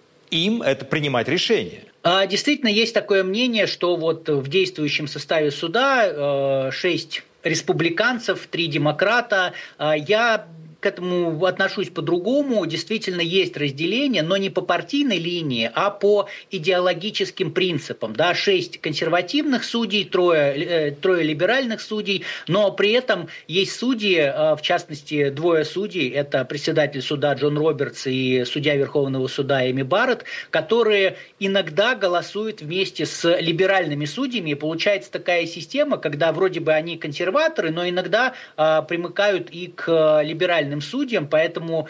им это принимать решения? Действительно, есть такое мнение, что вот в действующем составе суда 6 республиканцев, 3 демократа. Я к этому отношусь по-другому. Действительно, есть разделение, но не по партийной линии, а по идеологическим принципам. Да, 6 консервативных судей, трое либеральных судей, но при этом есть судьи, в частности, 2 судей, это председатель суда Джон Робертс и судья Верховного суда Эми Барретт, которые иногда голосуют вместе с либеральными судьями, и получается такая система, когда вроде бы они консерваторы, но иногда примыкают и к либеральным судьям, поэтому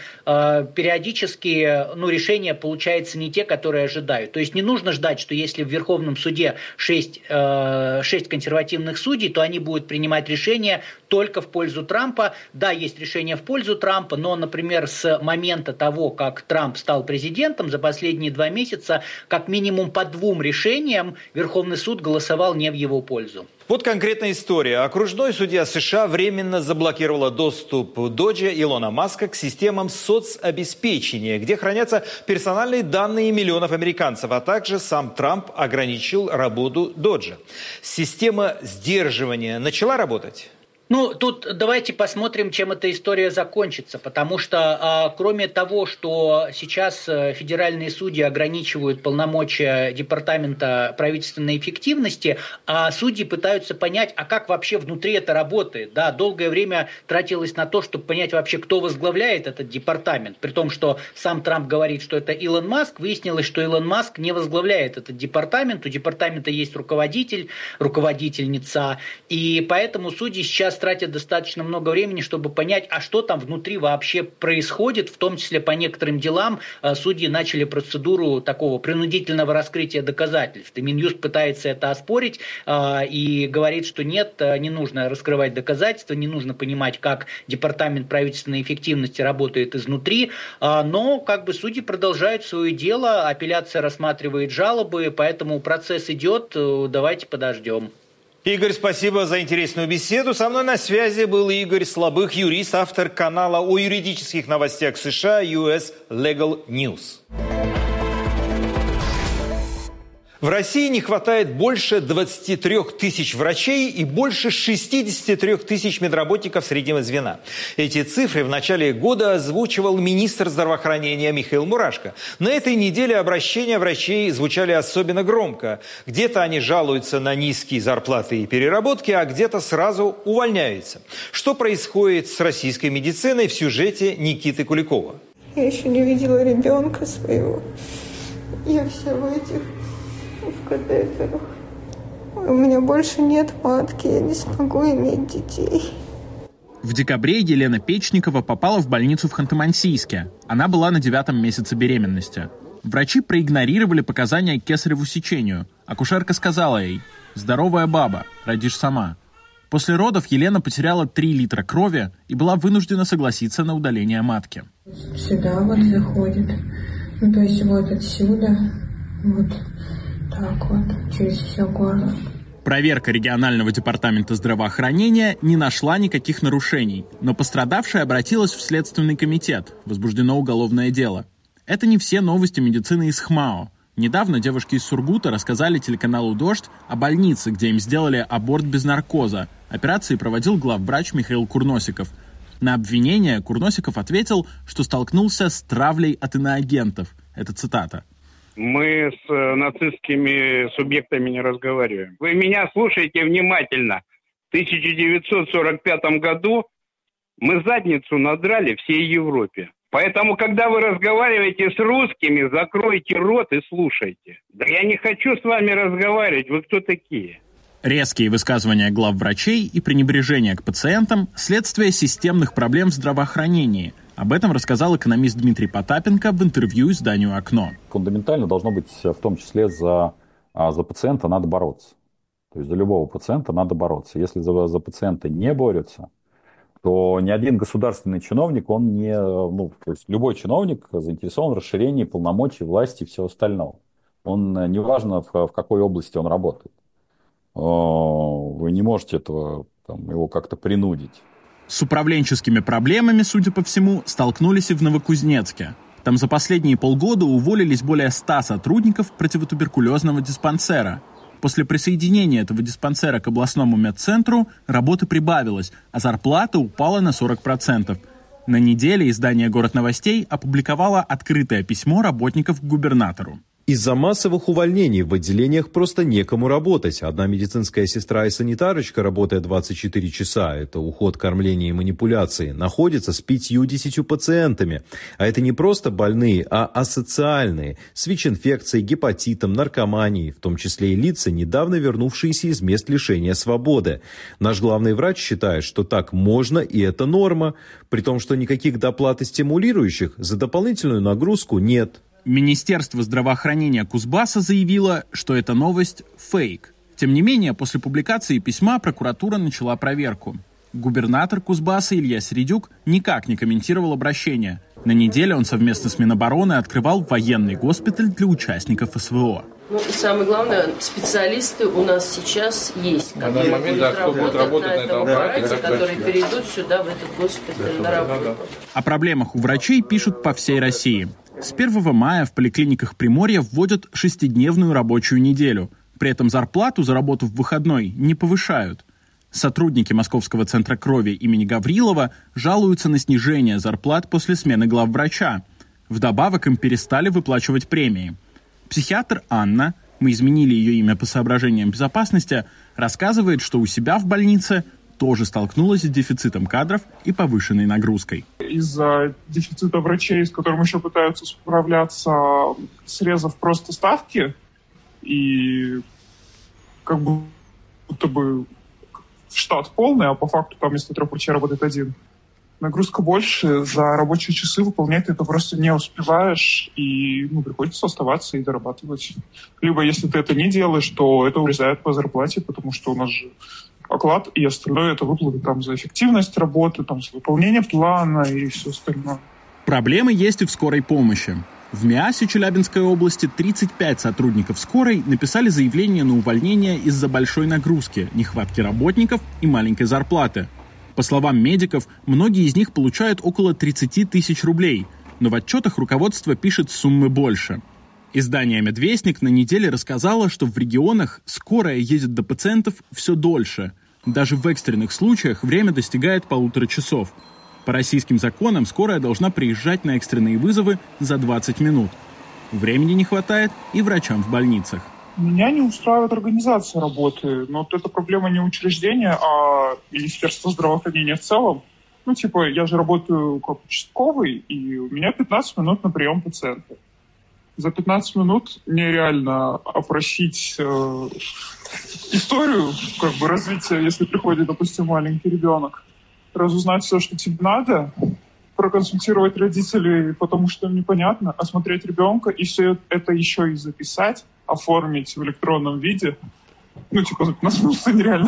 периодически решения получаются не те, которые ожидают. То есть не нужно ждать, что если в Верховном суде 6 консервативных судей, то они будут принимать решения только в пользу Трампа. Да, есть решения в пользу Трампа, но, например, с момента того, как Трамп стал президентом, за последние 2 месяца, как минимум по 2 решениям Верховный суд голосовал не в его пользу. Вот конкретная история. Окружной судья США временно заблокировала доступ Доджа Илона Маска к системам соцобеспечения, где хранятся персональные данные миллионов американцев, а также сам Трамп ограничил работу Доджа. Система сдерживания начала работать? Тут давайте посмотрим, чем эта история закончится, потому что кроме того, что сейчас федеральные судьи ограничивают полномочия Департамента правительственной эффективности, судьи пытаются понять, а как вообще внутри это работает. Да, долгое время тратилось на то, чтобы понять вообще, кто возглавляет этот департамент, при том, что сам Трамп говорит, что это Илон Маск. Выяснилось, что Илон Маск не возглавляет этот департамент, у департамента есть руководитель, руководительница, и поэтому судьи сейчас тратят достаточно много времени, чтобы понять, а что там внутри вообще происходит, в том числе по некоторым делам судьи начали процедуру такого принудительного раскрытия доказательств. И Минюст пытается это оспорить и говорит, что нет, не нужно раскрывать доказательства, не нужно понимать, как Департамент правительственной эффективности работает изнутри, но судьи продолжают свое дело, апелляция рассматривает жалобы, поэтому процесс идет, давайте подождем. Игорь, спасибо за интересную беседу. Со мной на связи был Игорь Слабых, юрист, автор канала о юридических новостях США US Legal News. В России не хватает больше 23 тысяч врачей и больше 63 тысяч медработников среднего звена. Эти цифры в начале года озвучивал министр здравоохранения Михаил Мурашко. На этой неделе обращения врачей звучали особенно громко. Где-то они жалуются на низкие зарплаты и переработки, а где-то сразу увольняются. Что происходит с российской медициной в сюжете Никиты Куликова? Я еще не видела ребенка своего. Я вся в катетерах. У меня больше нет матки, я не смогу иметь детей. В декабре Елена Печникова попала в больницу в Ханты-Мансийске. Она была на 9-м месяце беременности. Врачи проигнорировали показания к кесареву сечению. Акушерка сказала ей: «Здоровая баба, родишь сама». После родов Елена потеряла 3 литра крови и была вынуждена согласиться на удаление матки. Сюда заходит. То есть отсюда, так через все горло. Проверка регионального департамента здравоохранения не нашла никаких нарушений, но пострадавшая обратилась в Следственный комитет, возбуждено уголовное дело. Это не все новости медицины из ХМАО. Недавно девушки из Сургута рассказали телеканалу «Дождь» о больнице, где им сделали аборт без наркоза. Операции проводил главврач Михаил Курносиков. На обвинение Курносиков ответил, что столкнулся с травлей от иноагентов. Это цитата. Мы с нацистскими субъектами не разговариваем. Вы меня слушаете внимательно. В 1945 году мы задницу надрали всей Европе. Поэтому, когда вы разговариваете с русскими, закройте рот и слушайте. Да я не хочу с вами разговаривать. Вы кто такие? Резкие высказывания главврачей и пренебрежение к пациентам – следствие системных проблем в здравоохранении. Об этом рассказал экономист Дмитрий Потапенко в интервью изданию «Окно». Фундаментально должно быть, в том числе за пациента надо бороться. То есть за любого пациента надо бороться. Если за пациента не борются, то ни один государственный чиновник, то есть любой чиновник заинтересован в расширении полномочий, власти и всего остального. Неважно, в какой области он работает. Вы не можете его как-то принудить. С управленческими проблемами, судя по всему, столкнулись и в Новокузнецке. Там за последние полгода уволились более 100 сотрудников противотуберкулезного диспансера. После присоединения этого диспансера к областному медцентру работы прибавилось, а зарплата упала на 40%. На неделе издание «Город новостей» опубликовало открытое письмо работников к губернатору. Из-за массовых увольнений в отделениях просто некому работать. Одна медицинская сестра и санитарочка, работая 24 часа, это уход, кормление и манипуляции, находится с 5-10 пациентами. А это не просто больные, а асоциальные, с ВИЧ-инфекцией, гепатитом, наркоманией, в том числе и лица, недавно вернувшиеся из мест лишения свободы. Наш главный врач считает, что так можно и это норма, при том, что никаких доплат и стимулирующих за дополнительную нагрузку нет. Министерство здравоохранения Кузбасса заявило, что эта новость – фейк. Тем не менее, после публикации письма прокуратура начала проверку. Губернатор Кузбасса Илья Середюк никак не комментировал обращение. На неделе он совместно с Минобороны открывал военный госпиталь для участников СВО. И самое главное, специалисты у нас сейчас есть, которые будут работать на этом аппарате, которые перейдут сюда, в этот госпиталь, на работу. О проблемах у врачей пишут по всей России. С 1 мая в поликлиниках Приморья вводят 6-дневную рабочую неделю. При этом зарплату за работу в выходной не повышают. Сотрудники Московского центра крови имени Гаврилова жалуются на снижение зарплат после смены главврача. Вдобавок им перестали выплачивать премии. Психиатр Анна, мы изменили ее имя по соображениям безопасности, рассказывает, что у себя в больнице тоже столкнулась с дефицитом кадров и повышенной нагрузкой. Из-за дефицита врачей, с которым еще пытаются справляться, срезав просто ставки, и как будто бы штат полный, а по факту там вместо 3 врачей работает 1. Нагрузка больше, за рабочие часы выполнять ты это просто не успеваешь, и приходится оставаться и дорабатывать. Либо если ты это не делаешь, то это урезают по зарплате, потому что у нас же оклад и остальное это выплаты за эффективность работы, за выполнение плана и все остальное. Проблемы есть и в скорой помощи. В МИАСе Челябинской области 35 сотрудников скорой написали заявление на увольнение из-за большой нагрузки, нехватки работников и маленькой зарплаты. По словам медиков, многие из них получают около 30 тысяч рублей, но в отчетах руководство пишет суммы больше. Издание «Медвестник» на неделе рассказало, что в регионах скорая едет до пациентов все дольше. Даже в экстренных случаях время достигает 1,5 часов. По российским законам скорая должна приезжать на экстренные вызовы за 20 минут. Времени не хватает и врачам в больницах. Меня не устраивает организация работы, но это проблема не учреждения, а Министерства здравоохранения в целом. Я же работаю как участковый, и у меня 15 минут на прием пациента. За 15 минут нереально опросить историю развития, если приходит, допустим, маленький ребенок. Разузнать все, что тебе надо, проконсультировать родителей, потому что им непонятно, осмотреть ребенка и все это еще и записать, оформить в электронном виде. За 15 минут это нереально.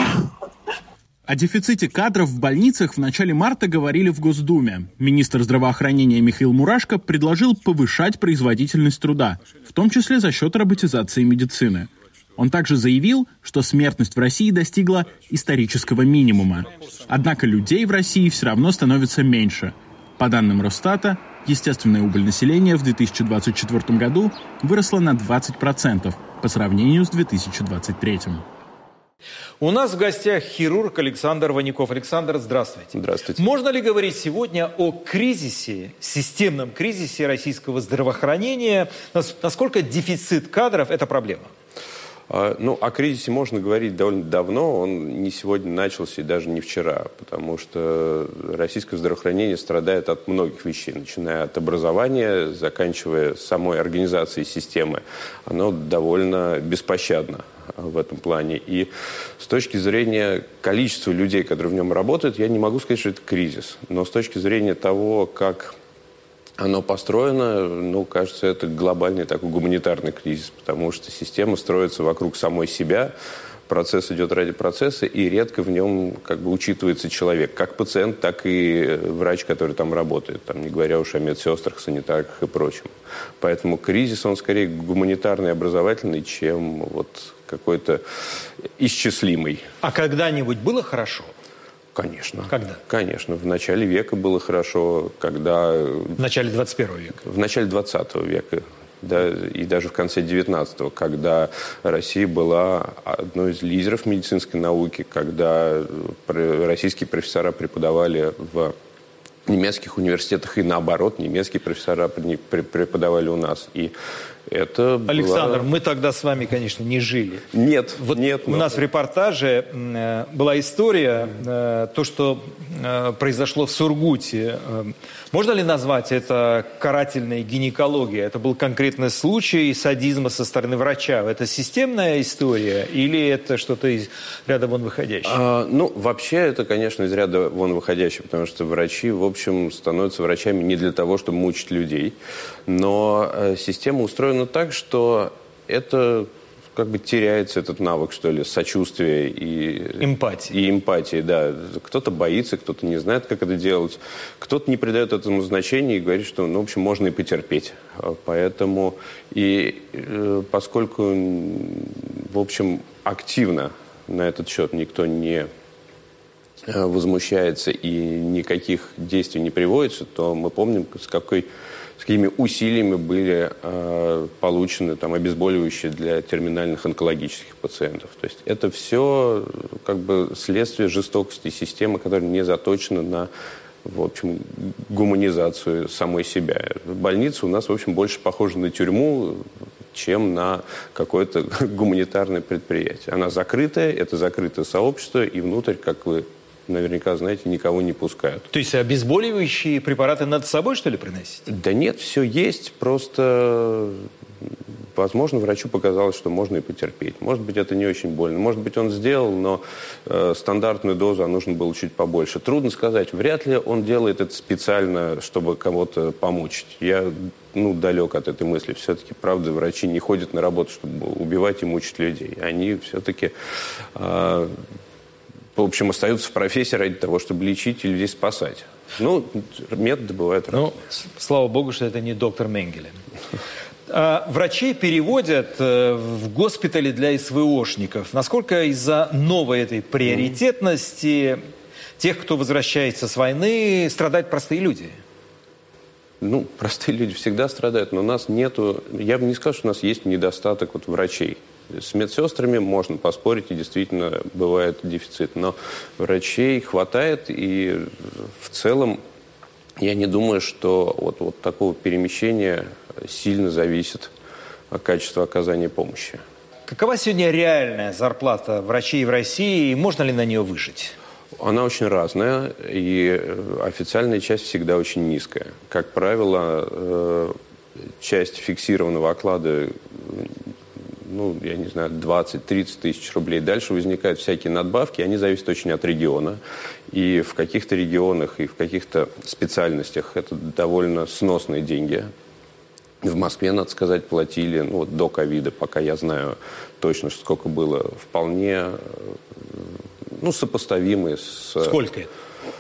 О дефиците кадров в больницах в начале марта говорили в Госдуме. Министр здравоохранения Михаил Мурашко предложил повышать производительность труда, в том числе за счет роботизации медицины. Он также заявил, что смертность в России достигла исторического минимума. Однако людей в России все равно становится меньше. По данным Росстата, естественная убыль населения в 2024 году выросла на 20% по сравнению с 2023. У нас в гостях хирург Александр Ванюков. Александр, здравствуйте. Здравствуйте. Можно ли говорить сегодня о кризисе, системном кризисе российского здравоохранения? Насколько дефицит кадров – это проблема? О кризисе можно говорить довольно давно, он не сегодня начался и даже не вчера, потому что российское здравоохранение страдает от многих вещей, начиная от образования, заканчивая самой организацией системы. Оно довольно беспощадно в этом плане. И с точки зрения количества людей, которые в нем работают, я не могу сказать, что это кризис. Но с точки зрения того, как оно построено, кажется, это глобальный такой гуманитарный кризис, потому что система строится вокруг самой себя, процесс идет ради процесса, и редко в нем учитывается человек, как пациент, так и врач, который там работает, не говоря уж о медсестрах, санитарках и прочем. Поэтому кризис, он скорее гуманитарный, образовательный, чем какой-то исчислимый. А когда-нибудь было хорошо? Конечно. Когда? Конечно. В начале века было хорошо, когда... В начале 21 века? В начале 20 века, да, и даже в конце 19-го, когда Россия была одной из лидеров медицинской науки, когда российские профессора преподавали в немецких университетах, и наоборот, немецкие профессора преподавали у нас. И это Александр, мы тогда с вами, конечно, не жили. Нет. У нас в репортаже была история, то, что произошло в Сургуте. Можно ли назвать это карательной гинекологией? Это был конкретный случай садизма со стороны врача. Это системная история или это что-то из ряда вон выходящее? Вообще это, конечно, из ряда вон выходящее, потому что врачи, в общем, становятся врачами не для того, чтобы мучить людей. Но система устроена так, что это теряется этот навык, что ли, сочувствия и эмпатии, да. Кто-то боится, кто-то не знает, как это делать, кто-то не придает этому значения и говорит, что, в общем, можно и потерпеть. Поэтому поскольку, в общем, активно на этот счет никто не возмущается и никаких действий не приводится, то мы помним, с какими усилиями были получены обезболивающие для терминальных онкологических пациентов. То есть это все следствие жестокости системы, которая не заточена на, в общем, гуманизацию самой себя. Больница у нас, в общем, больше похожа на тюрьму, чем на какое-то гуманитарное предприятие. Она закрытая, это закрытое сообщество, и внутрь, как вы наверняка знаете, никого не пускают. То есть обезболивающие препараты надо с собой, что ли, приносить? Да нет, все есть, просто, возможно, врачу показалось, что можно и потерпеть. Может быть, это не очень больно. Может быть, он сделал, но стандартную дозу нужно было чуть побольше. Трудно сказать. Вряд ли он делает это специально, чтобы кого-то помучить. Я далек от этой мысли. Все-таки, правда, врачи не ходят на работу, чтобы убивать и мучить людей. Они все-таки... в общем, остаются в профессии ради того, чтобы лечить и людей спасать. Методы бывают разные. Слава богу, что это не доктор Менгеле. Врачей переводят в госпитали для СВОшников. Насколько из-за новой этой приоритетности тех, кто возвращается с войны, страдают простые люди? Простые люди всегда страдают, но у нас нету... Я бы не сказал, что у нас есть недостаток врачей. С медсестрами можно поспорить, и действительно бывает дефицит. Но врачей хватает, и в целом я не думаю, что вот такого перемещения сильно зависит от качества оказания помощи. Какова сегодня реальная зарплата врачей в России, и можно ли на нее выжить? Она очень разная, и официальная часть всегда очень низкая. Как правило, часть фиксированного оклада... я не знаю, 20-30 тысяч рублей. Дальше возникают всякие надбавки, они зависят очень от региона. И в каких-то регионах, и в каких-то специальностях это довольно сносные деньги. В Москве, надо сказать, платили, до ковида, пока я знаю точно, сколько было, вполне, сопоставимые с... Сколько это?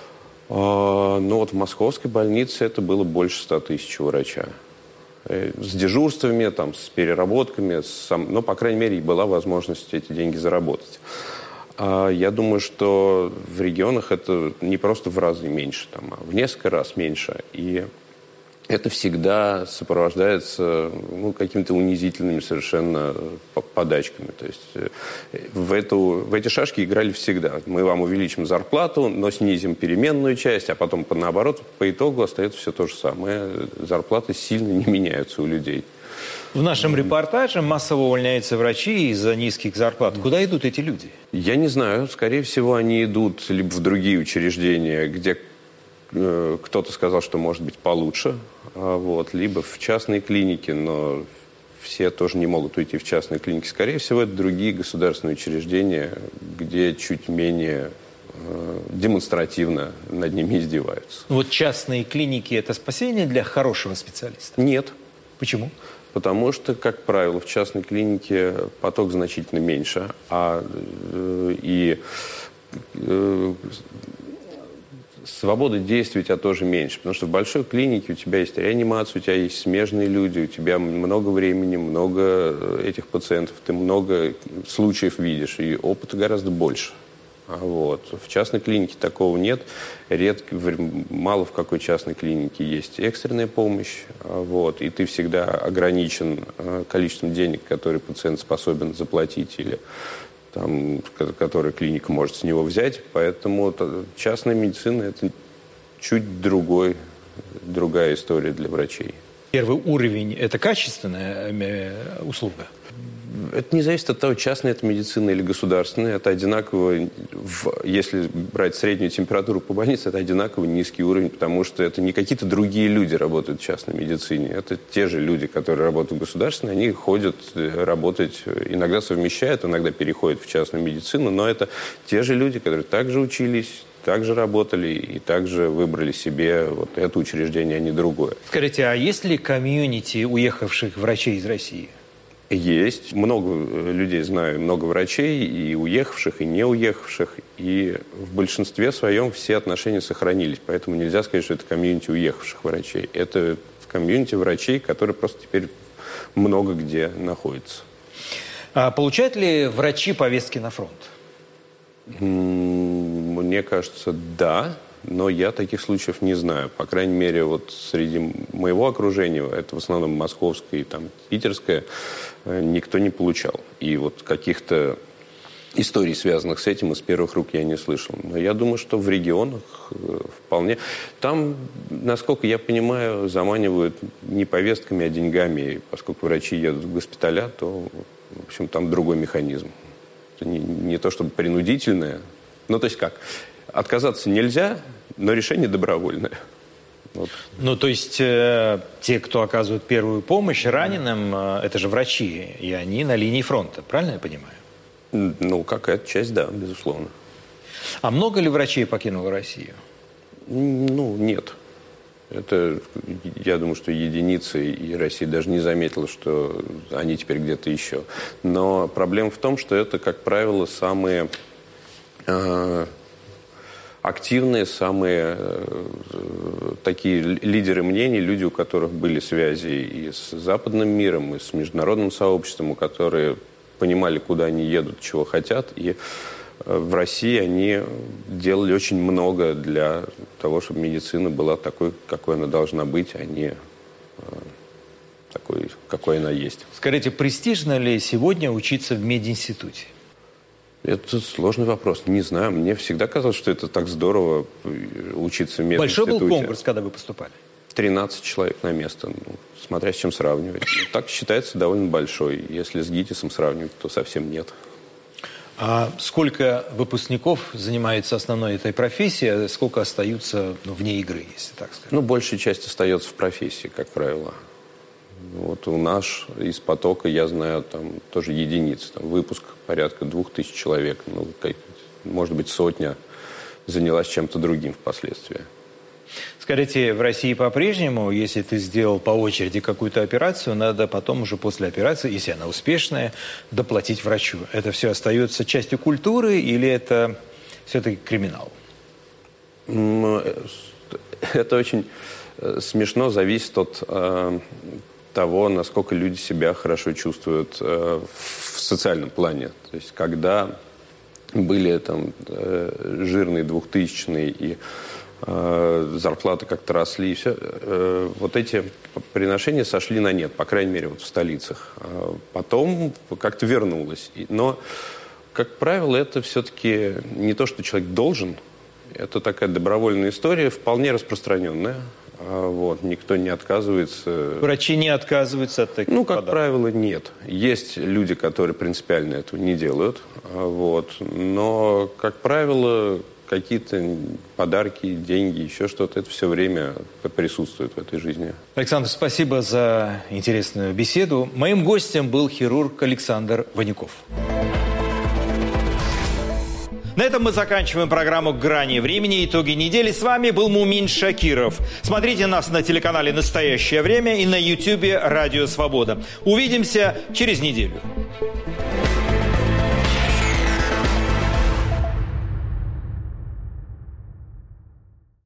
В московской больнице это было больше 100 тысяч у врача. С дежурствами, с переработками, но, по крайней мере, была возможность эти деньги заработать. Я думаю, что в регионах это не просто в разы меньше, а в несколько раз меньше. И это всегда сопровождается какими-то унизительными совершенно подачками. То есть в эти шашки играли всегда. Мы вам увеличим зарплату, но снизим переменную часть, а потом наоборот, по итогу остается все то же самое. Зарплаты сильно не меняются у людей. В нашем репортаже массово увольняются врачи из-за низких зарплат. Куда идут эти люди? Я не знаю. Скорее всего, они идут либо в другие учреждения, где кто-то сказал, что может быть получше, либо в частные клиники, но все тоже не могут уйти в частные клиники. Скорее всего, это другие государственные учреждения, где чуть менее демонстративно над ними издеваются. Вот частные клиники – это спасение для хорошего специалиста? Нет. Почему? Потому что, как правило, в частной клинике поток значительно меньше, свобода действий у тебя тоже меньше. Потому что в большой клинике у тебя есть реанимация, у тебя есть смежные люди, у тебя много времени, много этих пациентов, ты много случаев видишь, и опыта гораздо больше. В частной клинике такого нет. Мало в какой частной клинике есть экстренная помощь. И ты всегда ограничен количеством денег, которые пациент способен заплатить или которые клиника может с него взять. Поэтому частная медицина – это чуть другая история для врачей. Первый уровень – это качественная услуга? Это не зависит от того, частная это медицина или государственная. Это одинаково, если брать среднюю температуру по больнице, это одинаково низкий уровень, потому что это не какие-то другие люди работают в частной медицине. Это те же люди, которые работают в государственной, они ходят работать, иногда совмещают, иногда переходят в частную медицину, но это те же люди, которые также учились, также работали и также выбрали себе это учреждение, а не другое. Скажите, а есть ли комьюнити уехавших врачей из России? Есть. Много людей знаю, много врачей, и уехавших, и не уехавших. И в большинстве своем все отношения сохранились. Поэтому нельзя сказать, что это комьюнити уехавших врачей. Это комьюнити врачей, которые просто теперь много где находятся. А получают ли врачи повестки на фронт? Мне кажется, да. Но я таких случаев не знаю. По крайней мере, среди моего окружения, это в основном московское и питерское, никто не получал. И каких-то историй, связанных с этим, из первых рук я не слышал. Но я думаю, что в регионах вполне... Там, насколько я понимаю, заманивают не повестками, а деньгами. И поскольку врачи едут в госпиталя, то, в общем, там другой механизм. Это не то чтобы принудительное. То есть как? Отказаться нельзя, но решение добровольное. То есть те, кто оказывают первую помощь раненым, это же врачи, и они на линии фронта, правильно я понимаю? Какая-то часть, да, безусловно. А много ли врачей покинуло Россию? Нет. Это, я думаю, что единицы, и Россия даже не заметила, что они теперь где-то еще. Но проблема в том, что это, как правило, самые... активные, самые такие лидеры мнений, люди, у которых были связи и с западным миром, и с международным сообществом, у которых понимали, куда они едут, чего хотят. И в России они делали очень много для того, чтобы медицина была такой, какой она должна быть, а не такой, какой она есть. Скажите, престижно ли сегодня учиться в мединституте? Это сложный вопрос. Не знаю. Мне всегда казалось, что это так здорово учиться в мединституте. Большой был конкурс, когда вы поступали? 13 человек на место. Смотря с чем сравнивать. Так считается довольно большой. Если с ГИТИСом сравнивать, то совсем нет. А сколько выпускников занимается основной этой профессией, а сколько остаются вне игры, если так сказать? Большая часть остается в профессии, как правило. У нас из потока, я знаю, там тоже единицы. Выпуск порядка 2000 человек. Может быть, сотня занялась чем-то другим впоследствии. Скажите, в России по-прежнему, если ты сделал по очереди какую-то операцию, надо потом уже после операции, если она успешная, доплатить врачу. Это все остается частью культуры или это все-таки криминал? Это очень смешно, зависит от того, насколько люди себя хорошо чувствуют в социальном плане. То есть, когда были жирные 2000-е и зарплаты как-то росли, и все. Вот эти приношения сошли на нет, по крайней мере, вот в столицах. Потом как-то вернулось. Но, как правило, это все-таки не то, что человек должен, это такая добровольная история, вполне распространенная. Вот, никто не отказывается. Врачи не отказываются от таких подарков? Как правило, нет. Есть люди, которые принципиально этого не делают. Вот. Но, как правило, какие-то подарки, деньги, еще что-то, это все время присутствует в этой жизни. Александр, спасибо за интересную беседу. Моим гостем был хирург Александр Ванюков. На этом мы заканчиваем программу «Грани времени. Итоги недели». С вами был Мумин Шакиров. Смотрите нас на телеканале «Настоящее время» и на YouTube «Радио Свобода». Увидимся через неделю.